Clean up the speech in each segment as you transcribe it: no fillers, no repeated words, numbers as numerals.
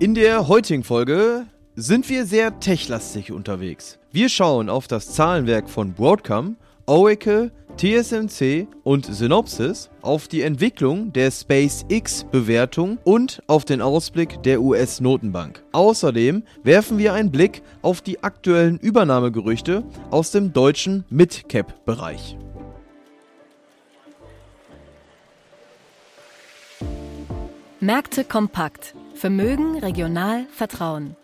In der heutigen Folge sind wir sehr techlastig unterwegs. Wir schauen auf das Zahlenwerk von Broadcom, Oracle, TSMC und Synopsys, auf die Entwicklung der SpaceX-Bewertung und auf den Ausblick der US-Notenbank. Außerdem werfen wir einen Blick auf die aktuellen Übernahmegerüchte aus dem deutschen Mid-Cap-Bereich. Märkte kompakt. Vermögen, regional, Vertrauen.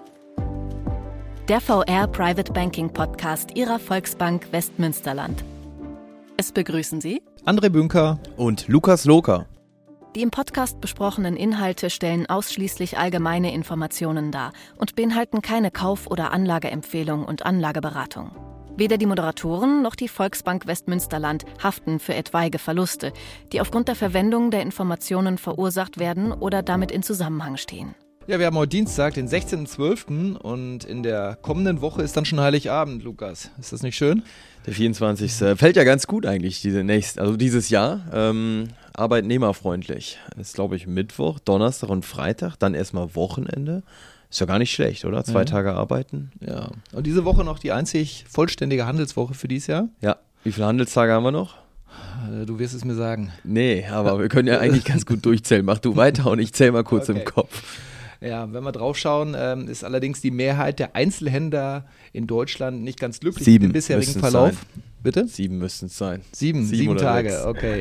Der VR Private Banking Podcast Ihrer Volksbank Westmünsterland. Es begrüßen Sie André Bünker und Lukas Loker. Die im Podcast besprochenen Inhalte stellen ausschließlich allgemeine Informationen dar und beinhalten keine Kauf- oder Anlageempfehlung und Anlageberatung. Weder die Moderatoren noch die Volksbank Westmünsterland haften für etwaige Verluste, die aufgrund der Verwendung der Informationen verursacht werden oder damit in Zusammenhang stehen. Ja, wir haben heute Dienstag, den 16.12. und in der kommenden Woche ist dann schon Heiligabend, Lukas. Ist das nicht schön? Der 24. Fällt ja ganz gut eigentlich, dieses Jahr. Arbeitnehmerfreundlich. Ist, glaube ich, Mittwoch, Donnerstag und Freitag, dann erstmal Wochenende. Ist ja gar nicht schlecht, oder? 2 Tage arbeiten. Ja. Und diese Woche noch die einzig vollständige Handelswoche für dieses Jahr? Ja. Wie viele Handelstage haben wir noch? Du wirst es mir sagen. Nee, aber wir können ja eigentlich ganz gut durchzählen. Mach du weiter und ich zähle mal kurz im Kopf. Ja, wenn wir drauf schauen, ist allerdings die Mehrheit der Einzelhändler in Deutschland nicht ganz glücklich 7 mit dem bisherigen Verlauf. Sein. Bitte? 7 müssten es sein. 7 Tage, 6. Okay.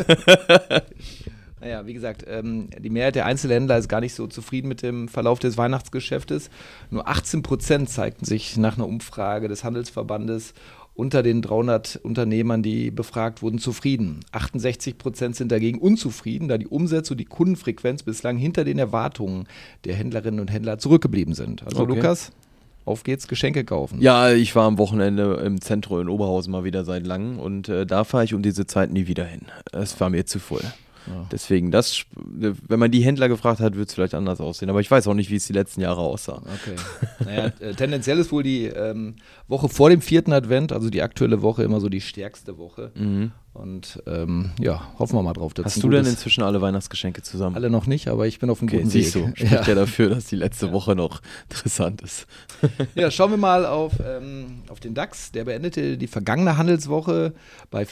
Naja, wie gesagt, die Mehrheit der Einzelhändler ist gar nicht so zufrieden mit dem Verlauf des Weihnachtsgeschäftes. Nur 18% zeigten sich nach einer Umfrage des Handelsverbandes unter den 300 Unternehmern, die befragt wurden, zufrieden. 68% sind dagegen unzufrieden, da die Umsätze und die Kundenfrequenz bislang hinter den Erwartungen der Händlerinnen und Händler zurückgeblieben sind. Also okay. Lukas, auf geht's, Geschenke kaufen. Ja, ich war am Wochenende im Zentrum in Oberhausen mal wieder seit langem und da fahre ich um diese Zeit nie wieder hin. Es war mir zu voll. Ja. Deswegen, wenn man die Händler gefragt hat, wird es vielleicht anders aussehen. Aber ich weiß auch nicht, wie es die letzten Jahre aussah. Okay. Naja, tendenziell ist wohl die Woche vor dem 4. Advent, also die aktuelle Woche, immer so die stärkste Woche. Mhm. Und hoffen wir mal drauf. Hast du denn inzwischen alle Weihnachtsgeschenke zusammen? Alle noch nicht, aber ich bin auf dem guten Weg. Siehst du, spricht ja dafür, dass die letzte Woche noch interessant ist. Ja, schauen wir mal auf den DAX. Der beendete die vergangene Handelswoche bei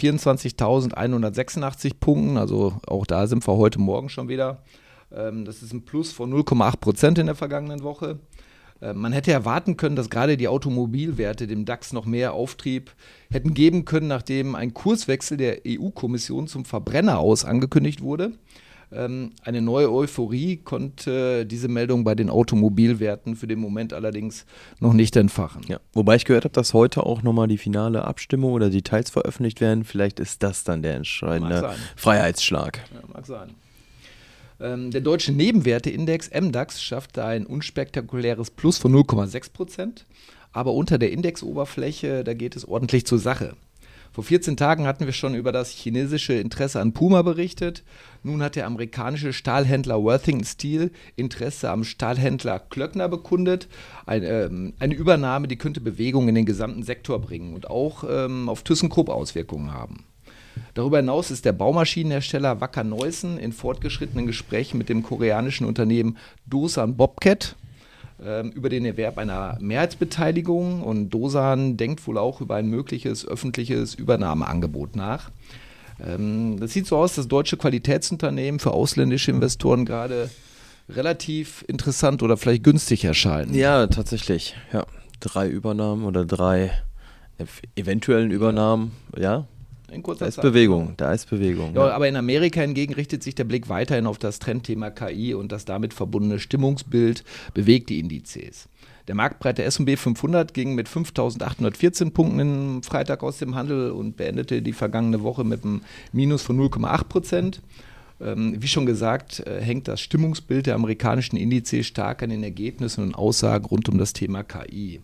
24.186 Punkten. Also auch da sind wir heute Morgen schon wieder. Das ist ein Plus von 0,8% in der vergangenen Woche. Man hätte erwarten können, dass gerade die Automobilwerte dem DAX noch mehr Auftrieb hätten geben können, nachdem ein Kurswechsel der EU-Kommission zum Verbrenner aus angekündigt wurde. Eine neue Euphorie konnte diese Meldung bei den Automobilwerten für den Moment allerdings noch nicht entfachen. Ja, wobei ich gehört habe, dass heute auch nochmal die finale Abstimmung oder Details veröffentlicht werden. Vielleicht ist das dann der entscheidende Freiheitsschlag. Ja, mag sein. Der deutsche Nebenwerteindex MDAX schaffte ein unspektakuläres Plus von 0,6%, aber unter der Indexoberfläche, da geht es ordentlich zur Sache. Vor 14 Tagen hatten wir schon über das chinesische Interesse an Puma berichtet. Nun hat der amerikanische Stahlhändler Worthington Steel Interesse am Stahlhändler Klöckner bekundet. Eine Übernahme, die könnte Bewegung in den gesamten Sektor bringen und auch auf ThyssenKrupp Auswirkungen haben. Darüber hinaus ist der Baumaschinenhersteller Wacker Neuson in fortgeschrittenen Gesprächen mit dem koreanischen Unternehmen Dosan Bobcat über den Erwerb einer Mehrheitsbeteiligung, und Dosan denkt wohl auch über ein mögliches öffentliches Übernahmeangebot nach. Das sieht so aus, dass deutsche Qualitätsunternehmen für ausländische Investoren gerade relativ interessant oder vielleicht günstig erscheinen. Ja, tatsächlich. Ja, 3 Übernahmen oder 3 eventuellen Übernahmen, ja. In kurzer Da ist Zeit. Bewegung. Ja, aber in Amerika hingegen richtet sich der Blick weiterhin auf das Trendthema KI, und das damit verbundene Stimmungsbild bewegt die Indizes. Der marktbreite S&P 500 ging mit 5.814 Punkten am Freitag aus dem Handel und beendete die vergangene Woche mit einem Minus von 0,8%. Wie schon gesagt, hängt das Stimmungsbild der amerikanischen Indizes stark an den Ergebnissen und Aussagen rund um das Thema KI.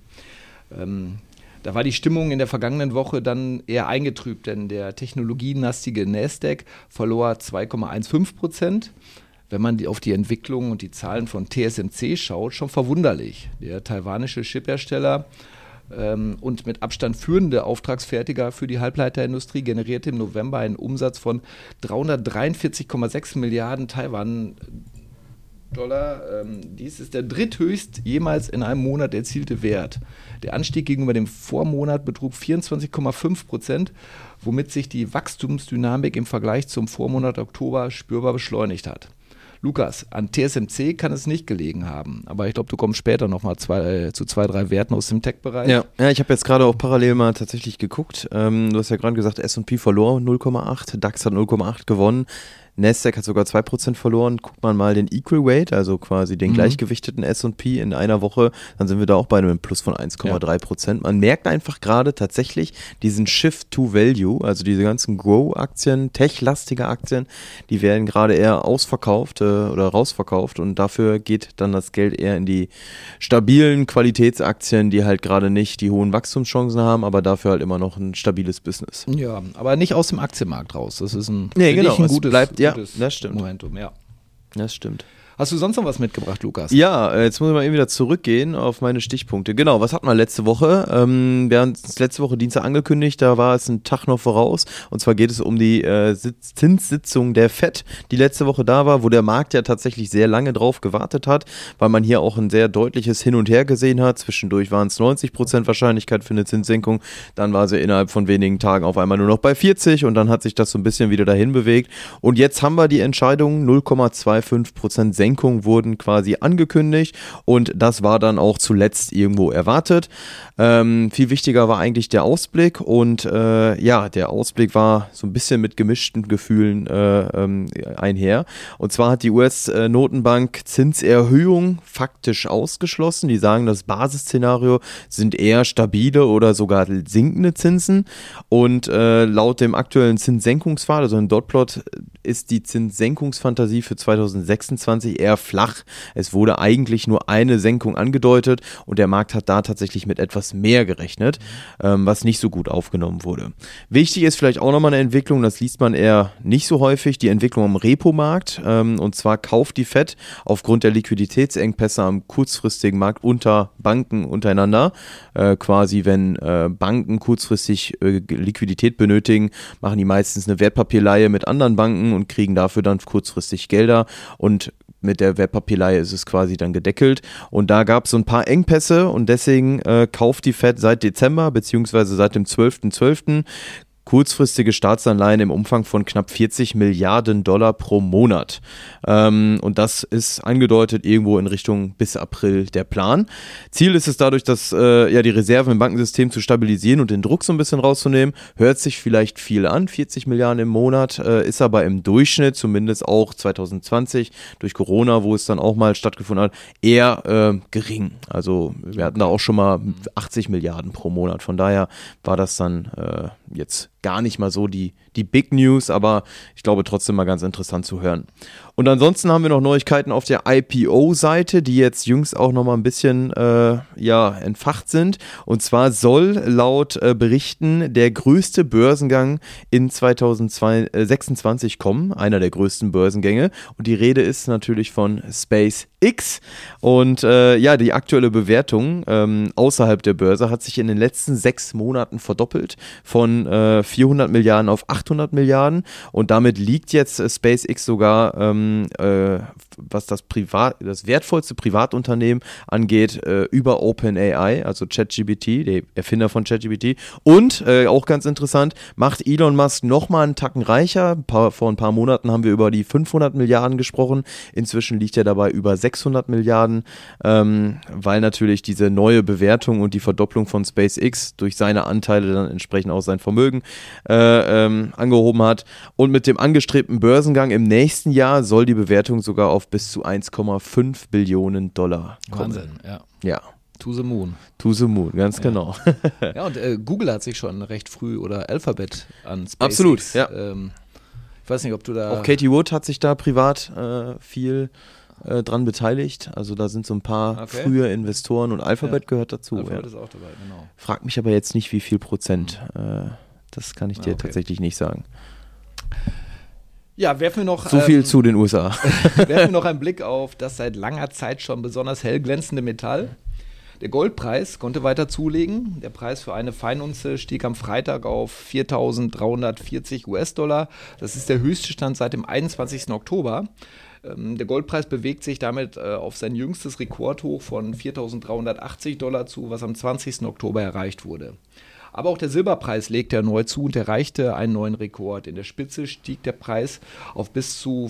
Da war die Stimmung in der vergangenen Woche dann eher eingetrübt, denn der technologienlastige Nasdaq verlor 2,15%. Wenn man auf die Entwicklung und die Zahlen von TSMC schaut, schon verwunderlich. Der taiwanische Chiphersteller und mit Abstand führende Auftragsfertiger für die Halbleiterindustrie generierte im November einen Umsatz von 343,6 Milliarden Taiwan-Dollar Dies ist der dritthöchst jemals in einem Monat erzielte Wert. Der Anstieg gegenüber dem Vormonat betrug 24,5%, womit sich die Wachstumsdynamik im Vergleich zum Vormonat Oktober spürbar beschleunigt hat. Lukas, an TSMC kann es nicht gelegen haben, aber ich glaube, du kommst später nochmal zu 2-3 Werten aus dem Tech-Bereich. Ja, ich habe jetzt gerade auch parallel mal tatsächlich geguckt. Du hast ja gerade gesagt, S&P verlor 0,8, DAX hat 0,8 gewonnen. Nasdaq hat sogar 2% verloren. Guckt man mal den Equal Weight, also quasi den gleichgewichteten S&P in einer Woche, dann sind wir da auch bei einem Plus von 1,3%. Man merkt einfach gerade tatsächlich diesen Shift to Value, also diese ganzen Grow-Aktien, tech-lastige Aktien, die werden gerade eher ausverkauft oder rausverkauft und dafür geht dann das Geld eher in die stabilen Qualitätsaktien, die halt gerade nicht die hohen Wachstumschancen haben, aber dafür halt immer noch ein stabiles Business. Ja, aber nicht aus dem Aktienmarkt raus. Das ist ein gutes bleibt. Ja, das stimmt. Momentum, ja. Das stimmt. Hast du sonst noch was mitgebracht, Lukas? Ja, jetzt muss ich mal eben wieder zurückgehen auf meine Stichpunkte. Genau, was hatten wir letzte Woche? Wir haben es letzte Woche Dienstag angekündigt, da war es ein Tag noch voraus. Und zwar geht es um die Zinssitzung der FED, die letzte Woche da war, wo der Markt ja tatsächlich sehr lange drauf gewartet hat, weil man hier auch ein sehr deutliches Hin und Her gesehen hat. Zwischendurch waren es 90% Wahrscheinlichkeit für eine Zinssenkung. Dann war sie innerhalb von wenigen Tagen auf einmal nur noch bei 40 und dann hat sich das so ein bisschen wieder dahin bewegt. Und jetzt haben wir die Entscheidung, 0,25% Senkung wurden quasi angekündigt und das war dann auch zuletzt irgendwo erwartet. Viel wichtiger war eigentlich der Ausblick und der Ausblick war so ein bisschen mit gemischten Gefühlen einher. Und zwar hat die US-Notenbank Zinserhöhung faktisch ausgeschlossen. Die sagen, das Basisszenario sind eher stabile oder sogar sinkende Zinsen und laut dem aktuellen Zinssenkungspfad, also im Dotplot, ist die Zinssenkungsfantasie für 2026 eher flach. Es wurde eigentlich nur eine Senkung angedeutet und der Markt hat da tatsächlich mit etwas mehr gerechnet, was nicht so gut aufgenommen wurde. Wichtig ist vielleicht auch nochmal eine Entwicklung, das liest man eher nicht so häufig, die Entwicklung am Repo-Markt. Und zwar kauft die FED aufgrund der Liquiditätsengpässe am kurzfristigen Markt unter Banken untereinander. Quasi, wenn Banken kurzfristig Liquidität benötigen, machen die meistens eine Wertpapierleihe mit anderen Banken und kriegen dafür dann kurzfristig Gelder und mit der Wertpapierleihe ist es quasi dann gedeckelt und da gab es so ein paar Engpässe und deswegen kauft die FED seit Dezember beziehungsweise seit dem 12.12. kurzfristige Staatsanleihen im Umfang von knapp 40 Milliarden Dollar pro Monat. Und das ist angedeutet irgendwo in Richtung bis April der Plan. Ziel ist es dadurch, dass die Reserven im Bankensystem zu stabilisieren und den Druck so ein bisschen rauszunehmen. Hört sich vielleicht viel an, 40 Milliarden im Monat, ist aber im Durchschnitt, zumindest auch 2020 durch Corona, wo es dann auch mal stattgefunden hat, eher gering. Also wir hatten da auch schon mal 80 Milliarden pro Monat. Von daher war das dann jetzt gar nicht mal so die Big News, aber ich glaube trotzdem mal ganz interessant zu hören. Und ansonsten haben wir noch Neuigkeiten auf der IPO-Seite, die jetzt jüngst auch noch mal ein bisschen entfacht sind. Und zwar soll laut Berichten der größte Börsengang in 2026 kommen, einer der größten Börsengänge. Und die Rede ist natürlich von SpaceX. Und die aktuelle Bewertung außerhalb der Börse hat sich in den letzten 6 Monaten verdoppelt von 400 Milliarden auf 800 Milliarden und damit liegt jetzt SpaceX sogar, was das wertvollste Privatunternehmen angeht, über OpenAI, also ChatGPT, der Erfinder von ChatGPT und auch ganz interessant, macht Elon Musk nochmal einen Tacken reicher. Vor ein paar Monaten haben wir über die 500 Milliarden gesprochen, inzwischen liegt er dabei über 600 Milliarden, weil natürlich diese neue Bewertung und die Verdopplung von SpaceX durch seine Anteile dann entsprechend auch sein Vermögen angehoben hat. Und mit dem angestrebten Börsengang im nächsten Jahr soll die Bewertung sogar auf bis zu 1,5 Billionen Dollar kommen. Wahnsinn, ja. Ja. To the moon. To the moon, ganz genau. Ja, und Google hat sich schon recht früh oder Alphabet an SpaceX. Absolut, ja. Ich weiß nicht, ob du da... Auch Katie Wood hat sich da privat viel dran beteiligt. Also da sind so ein paar frühe Investoren und Alphabet gehört dazu. Alphabet ist auch dabei, genau. Frag mich aber jetzt nicht, wie viel Prozent. Das kann ich dir tatsächlich nicht sagen. Ja, werfen wir noch... So viel zu den USA. Werfen wir noch einen Blick auf das seit langer Zeit schon besonders hell glänzende Metall. Der Goldpreis konnte weiter zulegen. Der Preis für eine Feinunze stieg am Freitag auf 4.340 US-Dollar. Das ist der höchste Stand seit dem 21. Oktober. Der Goldpreis bewegt sich damit auf sein jüngstes Rekordhoch von $4.380 zu, was am 20. Oktober erreicht wurde. Aber auch der Silberpreis legte erneut zu und erreichte einen neuen Rekord. In der Spitze stieg der Preis auf bis zu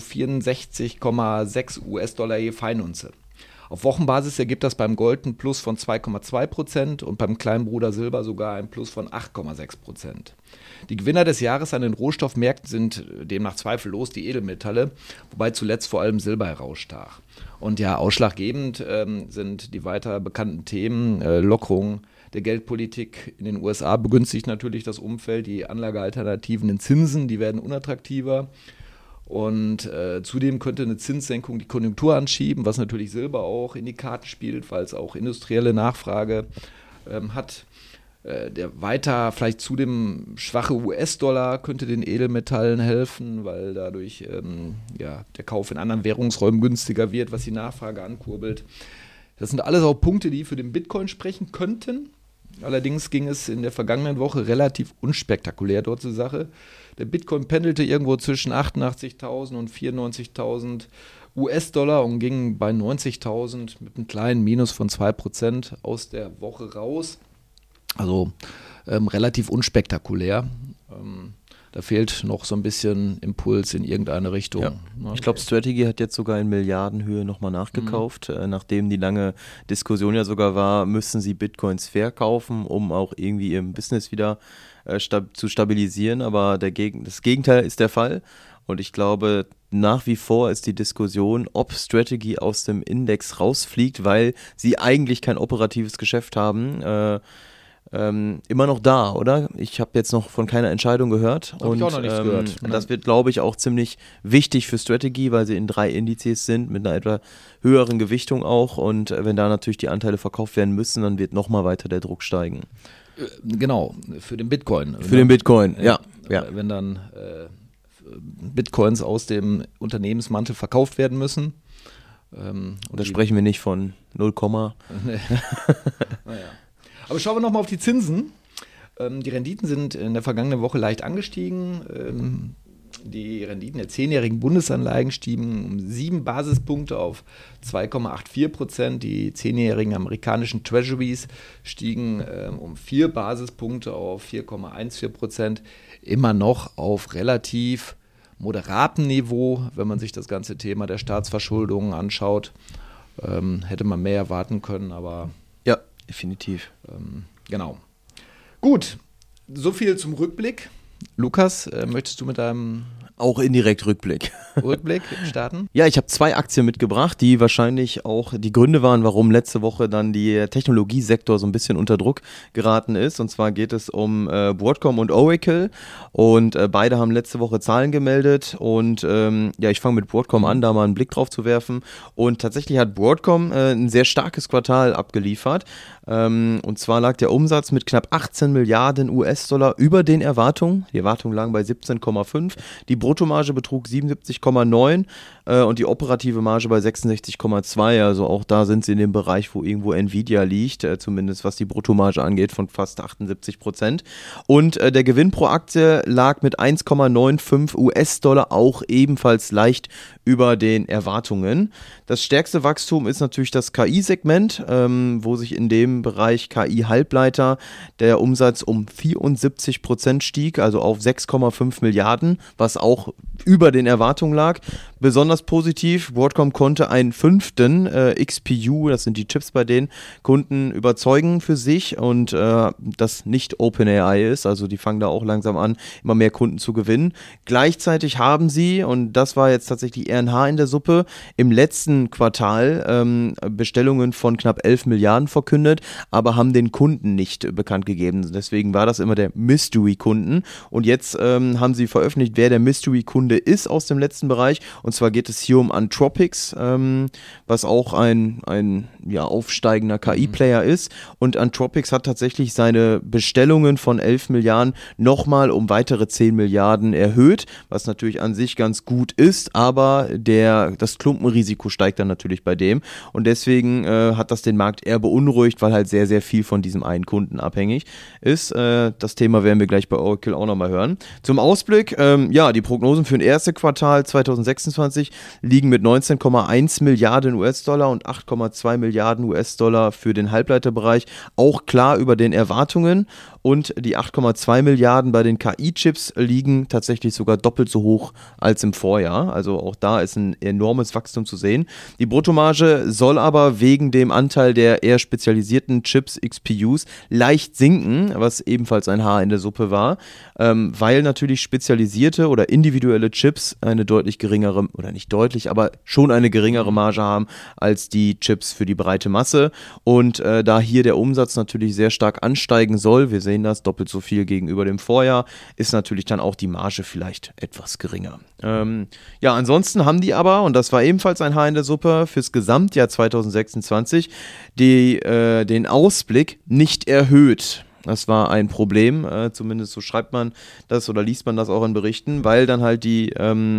64,6 US-Dollar je Feinunze. Auf Wochenbasis ergibt das beim Gold ein Plus von 2,2% und beim kleinen Bruder Silber sogar ein Plus von 8,6%. Die Gewinner des Jahres an den Rohstoffmärkten sind demnach zweifellos die Edelmetalle, wobei zuletzt vor allem Silber herausstach. Und ja, ausschlaggebend sind die weiter bekannten Themen, Lockerung der Geldpolitik in den USA begünstigt natürlich das Umfeld, die Anlagealternativen in Zinsen, die werden unattraktiver. Und zudem könnte eine Zinssenkung die Konjunktur anschieben, was natürlich Silber auch in die Karten spielt, weil es auch industrielle Nachfrage hat. Der weiter vielleicht zudem schwache US-Dollar könnte den Edelmetallen helfen, weil dadurch der Kauf in anderen Währungsräumen günstiger wird, was die Nachfrage ankurbelt. Das sind alles auch Punkte, die für den Bitcoin sprechen könnten. Allerdings ging es in der vergangenen Woche relativ unspektakulär dort zur Sache. Der Bitcoin pendelte irgendwo zwischen 88.000 und 94.000 US-Dollar und ging bei 90.000 mit einem kleinen Minus von 2% aus der Woche raus. Also relativ unspektakulär. Da fehlt noch so ein bisschen Impuls in irgendeine Richtung. Ja. Ich glaube, Strategy hat jetzt sogar in Milliardenhöhe nochmal nachgekauft. Nachdem die lange Diskussion ja sogar war, müssen sie Bitcoins verkaufen, um auch irgendwie ihr Business wieder zu stabilisieren. Aber das Gegenteil ist der Fall. Und ich glaube, nach wie vor ist die Diskussion, ob Strategy aus dem Index rausfliegt, weil sie eigentlich kein operatives Geschäft haben, immer noch da, oder? Ich habe jetzt noch von keiner Entscheidung gehört. Habe ich auch noch nichts gehört. Das wird, glaube ich, auch ziemlich wichtig für Strategy, weil sie in 3 Indizes sind, mit einer etwa höheren Gewichtung auch. Und wenn da natürlich die Anteile verkauft werden müssen, dann wird nochmal weiter der Druck steigen. Genau, für den Bitcoin. Für den Bitcoin, ja. Wenn dann Bitcoins aus dem Unternehmensmantel verkauft werden müssen. Und da sprechen wir nicht von 0, naja. Aber schauen wir nochmal auf die Zinsen. Die Renditen sind in der vergangenen Woche leicht angestiegen. Die Renditen der 10-jährigen Bundesanleihen stiegen um 7 Basispunkte auf 2,84%. Die 10-jährigen amerikanischen Treasuries stiegen um 4 Basispunkte auf 4,14%. Immer noch auf relativ moderatem Niveau, wenn man sich das ganze Thema der Staatsverschuldung anschaut. Hätte man mehr erwarten können, aber ja, definitiv. Genau. Gut, so viel zum Rückblick. Lukas, möchtest du mit deinem auch indirekt Rückblick starten? Ja, ich habe 2 Aktien mitgebracht, die wahrscheinlich auch die Gründe waren, warum letzte Woche dann der Technologiesektor so ein bisschen unter Druck geraten ist. Und zwar geht es um Broadcom und Oracle. Und beide haben letzte Woche Zahlen gemeldet. Und ich fange mit Broadcom an, da mal einen Blick drauf zu werfen. Und tatsächlich hat Broadcom ein sehr starkes Quartal abgeliefert. Und zwar lag der Umsatz mit knapp 18 Milliarden US-Dollar über den Erwartungen. Die Erwartungen lagen bei 17,5. Die Bruttomarge betrug 77,9 und die operative Marge bei 66,2. Also auch da sind sie in dem Bereich, wo irgendwo Nvidia liegt, zumindest was die Bruttomarge angeht, von fast 78%. Und der Gewinn pro Aktie lag mit 1,95 US-Dollar auch ebenfalls leicht über den Erwartungen. Das stärkste Wachstum ist natürlich das KI-Segment, wo sich in dem Bereich KI-Halbleiter der Umsatz um 74% stieg, also auf 6,5 Milliarden, was auch über den Erwartungen lag. Besonders positiv, Broadcom konnte einen 5. XPU, das sind die Chips bei den Kunden, überzeugen für sich und das nicht OpenAI ist, also die fangen da auch langsam an, immer mehr Kunden zu gewinnen. Gleichzeitig haben sie, und das war jetzt tatsächlich eher ein Haar in der Suppe, im letzten Quartal Bestellungen von knapp 11 Milliarden verkündet, aber haben den Kunden nicht bekannt gegeben. Deswegen war das immer der Mystery-Kunden. Und jetzt haben sie veröffentlicht, wer der Mystery-Kunde ist aus dem letzten Bereich. Und zwar geht es hier um Anthropics, was auch ein aufsteigender KI-Player ist. Und Anthropics hat tatsächlich seine Bestellungen von 11 Milliarden nochmal um weitere 10 Milliarden erhöht, was natürlich an sich ganz gut ist, aber das Klumpenrisiko steigt dann natürlich bei dem. Und deswegen hat das den Markt eher beunruhigt, weil halt sehr, sehr viel von diesem einen Kunden abhängig ist. Das Thema werden wir gleich bei Oracle auch nochmal hören. Zum Ausblick, die Prognosen für das erste Quartal 2026 liegen mit 19,1 Milliarden US-Dollar und 8,2 Milliarden US-Dollar für den Halbleiterbereich auch klar über den Erwartungen. Und die 8,2 Milliarden bei den KI-Chips liegen tatsächlich sogar doppelt so hoch als im Vorjahr. Also auch da ist ein enormes Wachstum zu sehen. Die Bruttomarge soll aber wegen dem Anteil der eher spezialisierten Chips, XPUs, leicht sinken, was ebenfalls ein Haar in der Suppe war, weil natürlich spezialisierte oder individuelle Chips eine deutlich geringere, oder nicht deutlich, aber schon eine geringere Marge haben als die Chips für die breite Masse. Und da hier der Umsatz natürlich sehr stark ansteigen soll, wir sehen das doppelt so viel gegenüber dem Vorjahr, ist natürlich dann auch die Marge vielleicht etwas geringer. Ansonsten haben die aber, und das war ebenfalls ein Haar in der Suppe, fürs Gesamtjahr 2026 den Ausblick nicht erhöht. Das war ein Problem, zumindest so schreibt man das oder liest man das auch in Berichten, weil dann halt die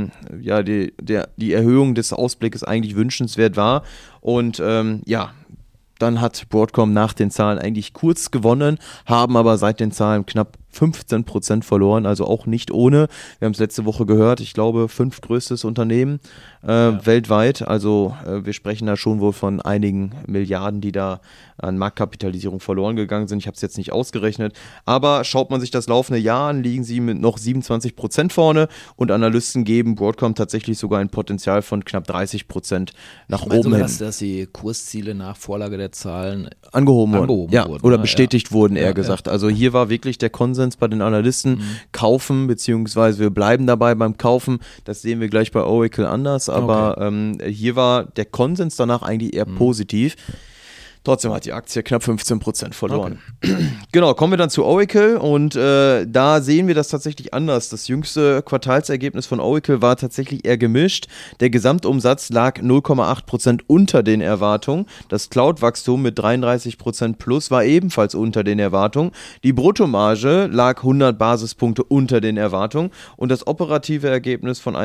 Erhöhung des Ausblickes eigentlich wünschenswert war und dann hat Broadcom nach den Zahlen eigentlich kurz gewonnen, haben aber seit den Zahlen knapp 15% verloren, also auch nicht ohne. Wir haben es letzte Woche gehört, ich glaube 5. größtes Unternehmen weltweit, also wir sprechen da schon wohl von einigen Milliarden, die da an Marktkapitalisierung verloren gegangen sind. Ich habe es jetzt nicht ausgerechnet, aber schaut man sich das laufende Jahr an, liegen sie mit noch 27% vorne und Analysten geben Broadcom tatsächlich sogar ein Potenzial von knapp 30% nach oben sogar, hin. dass die Kursziele nach Vorlage der Zahlen angehoben wurden. Oder bestätigt wurden, eher gesagt. Ja. Also hier war wirklich der Konsens bei den Analysten, kaufen, beziehungsweise wir bleiben dabei beim Kaufen. Das sehen wir gleich bei Oracle anders, aber hier war der Konsens danach eigentlich eher positiv. Trotzdem hat die Aktie knapp 15% verloren. Okay. Genau, kommen wir dann zu Oracle und da sehen wir das tatsächlich anders. Das jüngste Quartalsergebnis von Oracle war tatsächlich eher gemischt. Der Gesamtumsatz lag 0,8% unter den Erwartungen. Das Cloud-Wachstum mit 33% plus war ebenfalls unter den Erwartungen. Die Bruttomarge lag 100 Basispunkte unter den Erwartungen und das operative Ergebnis von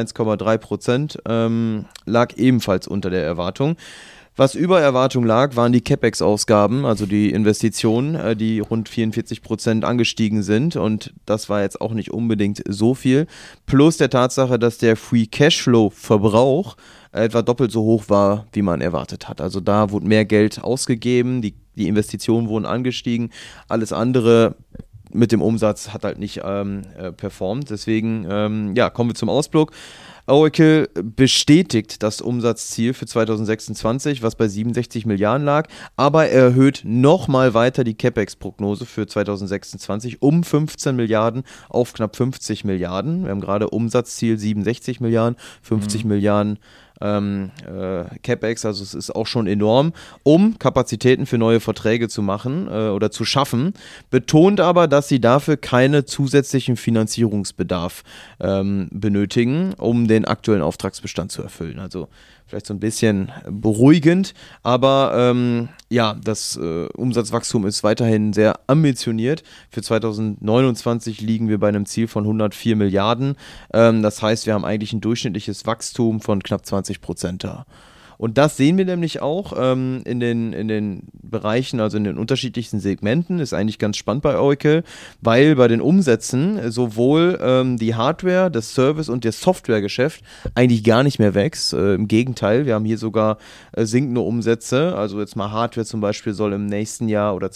1,3% lag ebenfalls unter der Erwartung. Was über Erwartung lag, waren die CapEx-Ausgaben, also die Investitionen, die rund 44% angestiegen sind und das war jetzt auch nicht unbedingt so viel. Plus der Tatsache, dass der Free Cashflow-Verbrauch etwa doppelt so hoch war, wie man erwartet hat. Also da wurde mehr Geld ausgegeben, die Investitionen wurden angestiegen, alles andere mit dem Umsatz hat halt nicht performt. Deswegen, kommen wir zum Ausblick. Oracle bestätigt das Umsatzziel für 2026, was bei 67 Milliarden lag, aber erhöht nochmal weiter die CapEx-Prognose für 2026 um 15 Milliarden auf knapp 50 Milliarden. Wir haben gerade Umsatzziel 67 Milliarden, 50 Milliarden CapEx, also es ist auch schon enorm, um Kapazitäten für neue Verträge zu machen oder zu schaffen, betont aber, dass sie dafür keine zusätzlichen Finanzierungsbedarf benötigen, um den aktuellen Auftragsbestand zu erfüllen. Also vielleicht so ein bisschen beruhigend, aber das Umsatzwachstum ist weiterhin sehr ambitioniert. Für 2029 liegen wir bei einem Ziel von 104 Milliarden. Das heißt, wir haben eigentlich ein durchschnittliches Wachstum von knapp 20% da. Und das sehen wir nämlich auch in den Bereichen, also in den unterschiedlichsten Segmenten, ist eigentlich ganz spannend bei Oracle, weil bei den Umsätzen sowohl die Hardware, das Service und das Softwaregeschäft eigentlich gar nicht mehr wächst. Im Gegenteil, wir haben hier sogar sinkende Umsätze. Also jetzt mal Hardware zum Beispiel soll im nächsten Jahr oder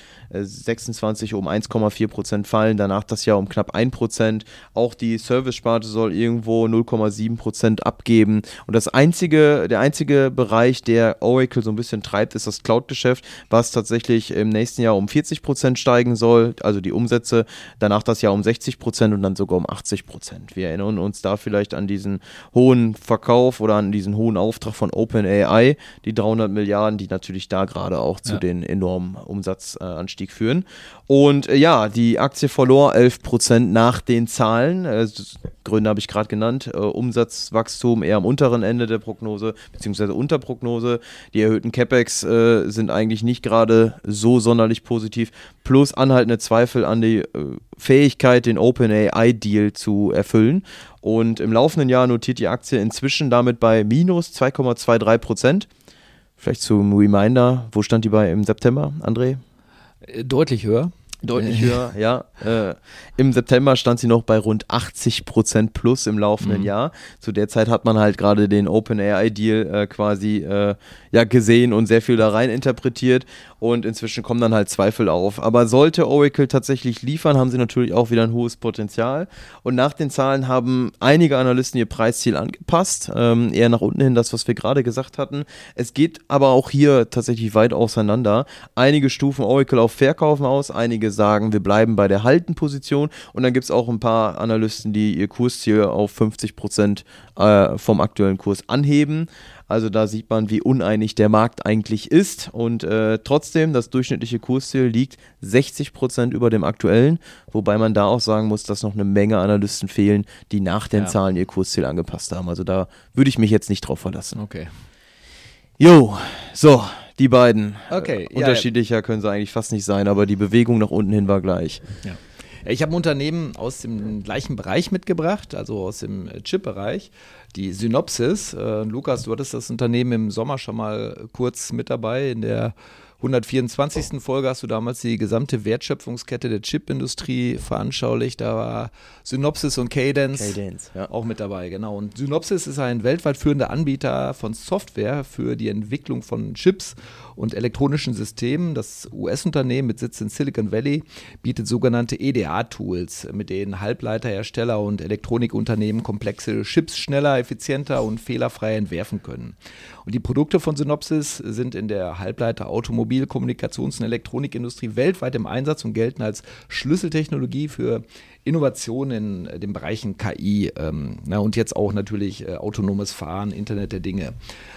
2026 um 1,4% fallen, danach das Jahr um knapp 1%. Auch die Service-Sparte soll irgendwo 0,7% abgeben. Und der einzige Bereich, der Oracle so ein bisschen treibt, ist das Cloud-Geschäft. Geschäft, was tatsächlich im nächsten Jahr um 40% steigen soll, also die Umsätze, danach das Jahr um 60% und dann sogar um 80%. Wir erinnern uns da vielleicht an diesen hohen Verkauf oder an diesen hohen Auftrag von OpenAI, die 300 Milliarden, die natürlich da gerade auch zu den enormen Umsatzanstieg führen. Und die Aktie verlor 11% nach den Zahlen. Gründe habe ich gerade genannt. Umsatzwachstum eher am unteren Ende der Prognose, beziehungsweise Unterprognose. Die erhöhten CapEx sind eigentlich nicht gerade so sonderlich positiv. Plus anhaltende Zweifel an die Fähigkeit, den OpenAI-Deal zu erfüllen. Und im laufenden Jahr notiert die Aktie inzwischen damit bei minus 2,23%. Vielleicht zum Reminder, wo stand die bei im September, André? Deutlich höher. Deutlich höher, ja. Im September stand sie noch bei rund 80% plus im laufenden Jahr. Zu der Zeit hat man halt gerade den OpenAI-Deal quasi gesehen und sehr viel da rein interpretiert. Und inzwischen kommen dann halt Zweifel auf. Aber sollte Oracle tatsächlich liefern, haben sie natürlich auch wieder ein hohes Potenzial. Und nach den Zahlen haben einige Analysten ihr Preisziel angepasst. Eher nach unten hin, das, was wir gerade gesagt hatten. Es geht aber auch hier tatsächlich weit auseinander. Einige stufen Oracle auf Verkaufen aus, einige sagen, wir bleiben bei der Haltenposition. Und dann gibt es auch ein paar Analysten, die ihr Kursziel auf 50% vom aktuellen Kurs anheben. Also da sieht man, wie uneinig der Markt eigentlich ist und trotzdem, das durchschnittliche Kursziel liegt 60% über dem aktuellen, wobei man da auch sagen muss, dass noch eine Menge Analysten fehlen, die nach den Zahlen ihr Kursziel angepasst haben. Also da würde ich mich jetzt nicht drauf verlassen. Okay. Jo, so, die beiden. Okay. Unterschiedlicher können sie eigentlich fast nicht sein, aber die Bewegung nach unten hin war gleich. Ja. Ich habe ein Unternehmen aus dem gleichen Bereich mitgebracht, also aus dem Chip-Bereich, die Synopsys. Lukas, du hattest das Unternehmen im Sommer schon mal kurz mit dabei. In der 124. Folge hast du damals die gesamte Wertschöpfungskette der Chipindustrie veranschaulicht. Da war Synopsys und Cadence auch mit dabei, genau. Und Synopsys ist ein weltweit führender Anbieter von Software für die Entwicklung von Chips und elektronischen Systemen. Das US-Unternehmen mit Sitz in Silicon Valley bietet sogenannte EDA-Tools, mit denen Halbleiterhersteller und Elektronikunternehmen komplexe Chips schneller, effizienter und fehlerfrei entwerfen können. Und die Produkte von Synopsys sind in der Halbleiter-, Automobil-, Kommunikations- und Elektronikindustrie weltweit im Einsatz und gelten als Schlüsseltechnologie für Innovationen in den Bereichen KI und jetzt auch natürlich autonomes Fahren, Internet der Dinge.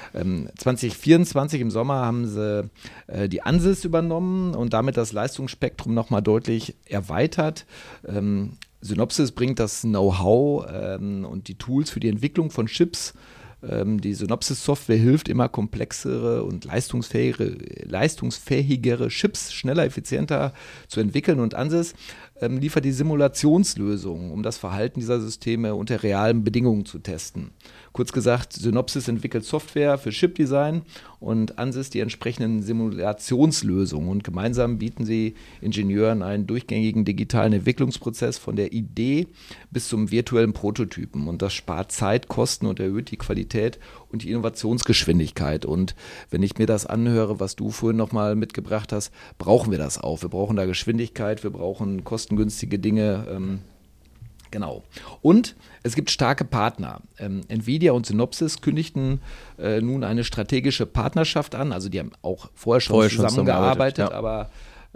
2024 im Sommer haben sie die Ansys übernommen und damit das Leistungsspektrum nochmal deutlich erweitert. Synopsys bringt das Know-how und die Tools für die Entwicklung von Chips. Die Synopsys-Software hilft, immer komplexere und leistungsfähigere Chips schneller, effizienter zu entwickeln, und Ansys liefert die Simulationslösungen, um das Verhalten dieser Systeme unter realen Bedingungen zu testen. Kurz gesagt, Synopsys entwickelt Software für Chipdesign und Ansys die entsprechenden Simulationslösungen, und gemeinsam bieten sie Ingenieuren einen durchgängigen digitalen Entwicklungsprozess von der Idee bis zum virtuellen Prototypen, und das spart Zeit, Kosten und erhöht die Qualität und die Innovationsgeschwindigkeit. Und wenn ich mir das anhöre, was du vorhin nochmal mitgebracht hast, brauchen wir das auch. Wir brauchen da Geschwindigkeit, wir brauchen kostengünstige Dinge. Genau. Und es gibt starke Partner. Nvidia und Synopsys kündigten nun eine strategische Partnerschaft an. Also die haben auch vorher schon zusammengearbeitet, aber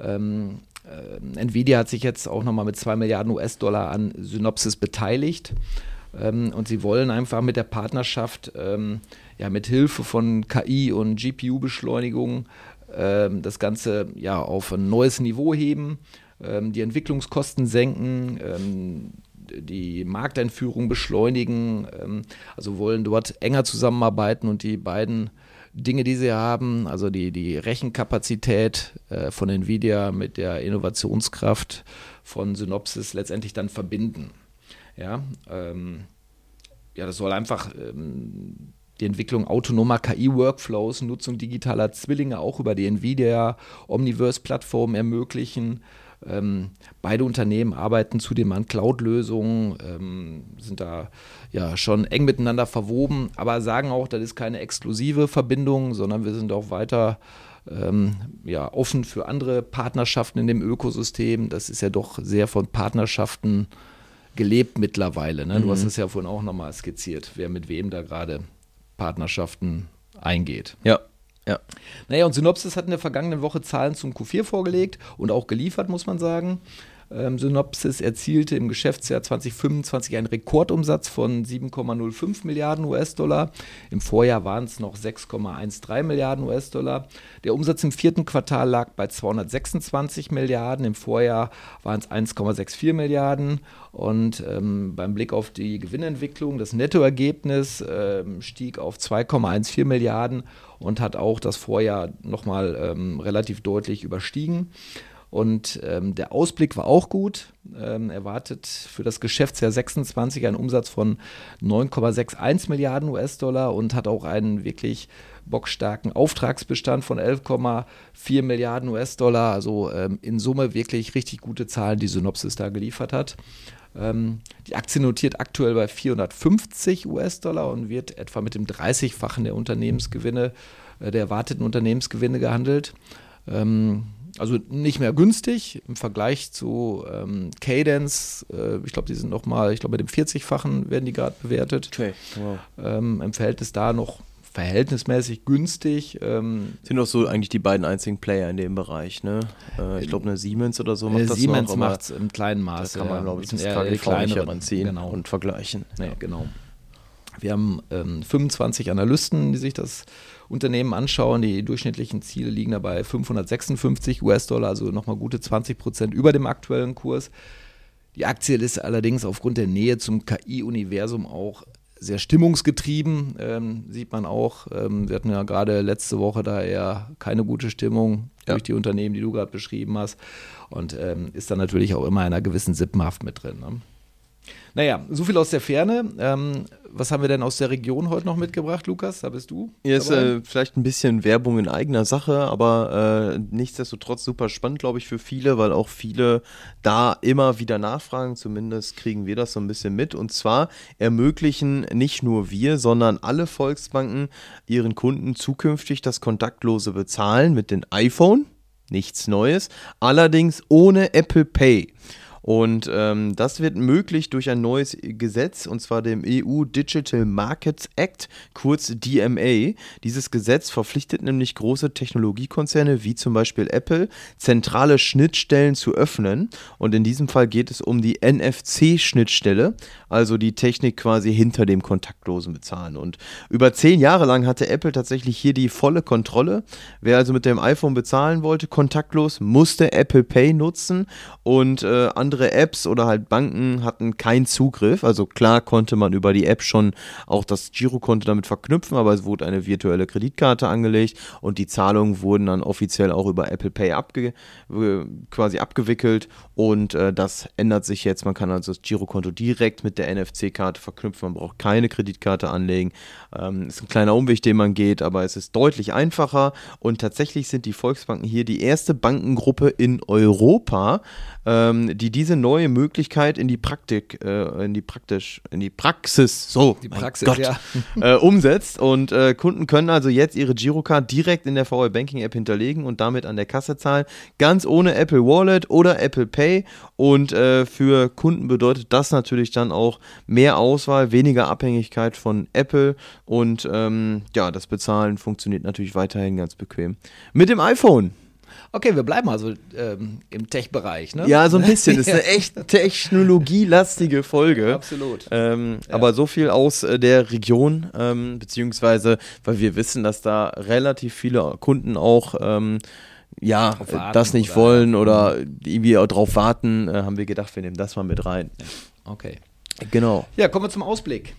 Nvidia hat sich jetzt auch nochmal mit 2 Milliarden US-Dollar an Synopsys beteiligt. Und sie wollen einfach mit der Partnerschaft mit Hilfe von KI und GPU-Beschleunigung das Ganze auf ein neues Niveau heben, die Entwicklungskosten senken, die Markteinführung beschleunigen, also wollen dort enger zusammenarbeiten und die beiden Dinge, die sie haben, also die Rechenkapazität von Nvidia mit der Innovationskraft von Synopsys letztendlich dann verbinden. Das soll einfach die Entwicklung autonomer KI-Workflows, Nutzung digitaler Zwillinge auch über die Nvidia Omniverse-Plattform ermöglichen. Beide Unternehmen arbeiten zudem an Cloud-Lösungen, sind da schon eng miteinander verwoben, aber sagen auch, das ist keine exklusive Verbindung, sondern wir sind auch weiter offen für andere Partnerschaften in dem Ökosystem. Das ist ja doch sehr von Partnerschaften gelebt mittlerweile. Ne? Du hast es ja vorhin auch nochmal skizziert, wer mit wem da gerade Partnerschaften eingeht. Ja, Ja. Naja, und Synopsys hat in der vergangenen Woche Zahlen zum Q4 vorgelegt und auch geliefert, muss man sagen. Synopsys erzielte im Geschäftsjahr 2025 einen Rekordumsatz von 7,05 Milliarden US-Dollar. Im Vorjahr waren es noch 6,13 Milliarden US-Dollar. Der Umsatz im vierten Quartal lag bei 226 Milliarden. Im Vorjahr waren es 1,64 Milliarden. Und beim Blick auf die Gewinnentwicklung, das Nettoergebnis stieg auf 2,14 Milliarden und hat auch das Vorjahr nochmal relativ deutlich überstiegen. Und der Ausblick war auch gut. Erwartet für das Geschäftsjahr 26 einen Umsatz von 9,61 Milliarden US-Dollar und hat auch einen wirklich bockstarken Auftragsbestand von 11,4 Milliarden US-Dollar. Also in Summe wirklich richtig gute Zahlen, die Synopsys da geliefert hat. Die Aktie notiert aktuell bei 450 US-Dollar und wird etwa mit dem 30-fachen der Unternehmensgewinne, der erwarteten Unternehmensgewinne gehandelt. Also nicht mehr günstig im Vergleich zu Cadence. Ich glaube, die sind nochmal, mit dem 40-fachen werden die gerade bewertet. Okay, wow. Im Verhältnis da noch verhältnismäßig günstig. Sind doch so eigentlich die beiden einzigen Player in dem Bereich, ne? Ich glaube, eine Siemens oder so macht das Siemens noch. macht es im kleinen Maße. Da kann man, glaube ich, das eher KGV nicht heranziehen und vergleichen. Ja, genau. Wir haben 25 Analysten, die sich das Unternehmen anschauen. Die durchschnittlichen Ziele liegen dabei 556 US-Dollar, also nochmal gute 20% über dem aktuellen Kurs. Die Aktie ist allerdings aufgrund der Nähe zum KI-Universum auch sehr stimmungsgetrieben, sieht man auch. Wir hatten ja gerade letzte Woche da eher keine gute Stimmung durch die Unternehmen, die du gerade beschrieben hast. Und ist dann natürlich auch immer in einer gewissen Sippenhaft mit drin. Ne? Naja, so viel aus der Ferne. Was haben wir denn aus der Region heute noch mitgebracht, Lukas? Da bist du. Hier ist vielleicht ein bisschen Werbung in eigener Sache, aber nichtsdestotrotz super spannend, glaube ich, für viele, weil auch viele da immer wieder nachfragen. Zumindest kriegen wir das so ein bisschen mit. Und zwar ermöglichen nicht nur wir, sondern alle Volksbanken ihren Kunden zukünftig das kontaktlose Bezahlen mit den iPhone. Nichts Neues. Allerdings ohne Apple Pay. Und das wird möglich durch ein neues Gesetz, und zwar dem EU Digital Markets Act, kurz DMA. Dieses Gesetz verpflichtet nämlich große Technologiekonzerne wie zum Beispiel Apple, zentrale Schnittstellen zu öffnen. Und in diesem Fall geht es um die NFC-Schnittstelle, also die Technik quasi hinter dem kontaktlosen Bezahlen. Und über 10 Jahre lang hatte Apple tatsächlich hier die volle Kontrolle. Wer also mit dem iPhone bezahlen wollte, kontaktlos, musste Apple Pay nutzen, und andere Apps oder halt Banken hatten keinen Zugriff. Also klar konnte man über die App schon auch das Girokonto damit verknüpfen, aber es wurde eine virtuelle Kreditkarte angelegt und die Zahlungen wurden dann offiziell auch über Apple Pay quasi abgewickelt, und das ändert sich jetzt. Man kann also das Girokonto direkt mit der NFC-Karte verknüpfen, man braucht keine Kreditkarte anlegen. Ist ein kleiner Umweg, den man geht, aber es ist deutlich einfacher, und tatsächlich sind die Volksbanken hier die erste Bankengruppe in Europa, die diese neue Möglichkeit in die Praxis umsetzt, und Kunden können also jetzt ihre Girocard direkt in der VR Banking App hinterlegen und damit an der Kasse zahlen, ganz ohne Apple Wallet oder Apple Pay, und für Kunden bedeutet das natürlich dann auch mehr Auswahl, weniger Abhängigkeit von Apple, und das Bezahlen funktioniert natürlich weiterhin ganz bequem mit dem iPhone. Okay, wir bleiben also im Tech-Bereich, ne? Ja, so ein bisschen. Das ist eine echt technologielastige Folge. Absolut. Aber so viel aus der Region, beziehungsweise, weil wir wissen, dass da relativ viele Kunden auch das nicht wollen oder irgendwie auch drauf warten, haben wir gedacht, wir nehmen das mal mit rein. Okay. Genau. Ja, kommen wir zum Ausblick.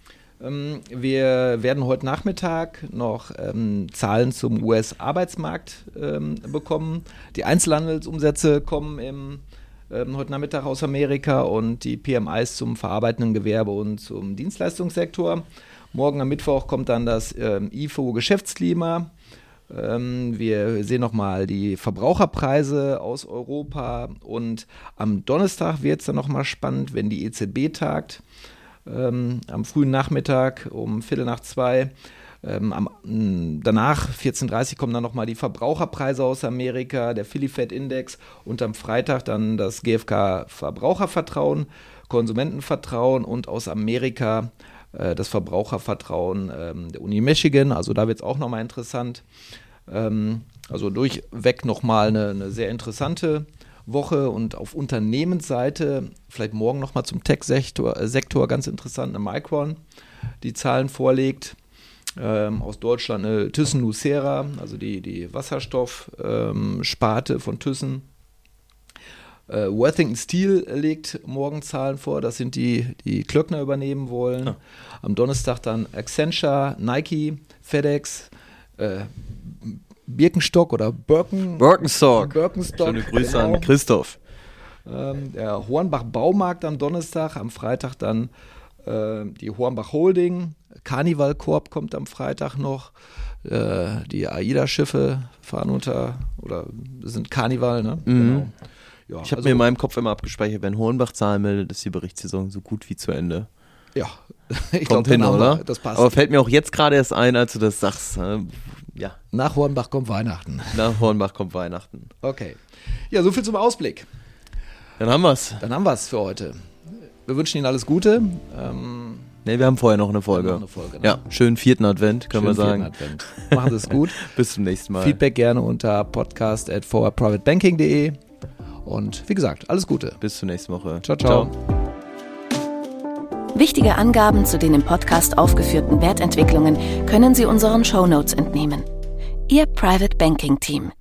Wir werden heute Nachmittag noch Zahlen zum US-Arbeitsmarkt bekommen. Die Einzelhandelsumsätze kommen heute Nachmittag aus Amerika und die PMIs zum verarbeitenden Gewerbe und zum Dienstleistungssektor. Morgen am Mittwoch kommt dann das IFO-Geschäftsklima. Wir sehen nochmal die Verbraucherpreise aus Europa, und am Donnerstag wird es dann nochmal spannend, wenn die EZB tagt. Am frühen Nachmittag um 1:15. Danach, 14:30 kommen dann nochmal die Verbraucherpreise aus Amerika, der Philly Fed Index, und am Freitag dann das GfK Verbrauchervertrauen, Konsumentenvertrauen, und aus Amerika das Verbrauchervertrauen der Uni Michigan, also da wird es auch nochmal interessant. Also durchweg nochmal eine sehr interessante Woche und auf Unternehmensseite, vielleicht morgen nochmal zum Tech-Sektor ganz interessant, eine Micron, die Zahlen vorlegt. Aus Deutschland eine Thyssen-Nucera, also die Wasserstoff-Sparte von Thyssen. Worthington Steel legt morgen Zahlen vor, das sind die Klöckner übernehmen wollen. Ja. Am Donnerstag dann Accenture, Nike, FedEx, Birkenstock oder Birkenstock. Schöne Grüße an Christoph. Der Hornbach Baumarkt am Donnerstag, am Freitag dann die Hornbach Holding, Carnival Corp kommt am Freitag noch, die AIDA-Schiffe fahren oder sind Carnival, ne? Genau. Ja, ich habe mir in meinem Kopf immer abgespeichert, wenn Hornbach Zahlen meldet, ist die Berichtssaison so gut wie zu Ende. Ja, ich glaube, hin, oder? Das passt. Aber fällt mir auch jetzt gerade erst ein, als du das sagst. Ja. Nach Hornbach kommt Weihnachten. Nach Hornbach kommt Weihnachten. Okay. Ja, soviel zum Ausblick. Dann haben wir's. Für heute. Wir wünschen Ihnen alles Gute. Wir haben vorher noch eine Folge. Ne? Ja, schönen 4. Advent, können wir sagen. Advent. Machen Sie es gut. Bis zum nächsten Mal. Feedback gerne unter podcast@forwardprivatebanking.de. Und wie gesagt, alles Gute. Bis zur nächsten Woche. Ciao, ciao. Wichtige Angaben zu den im Podcast aufgeführten Wertentwicklungen können Sie unseren Shownotes entnehmen. Ihr Private Banking Team.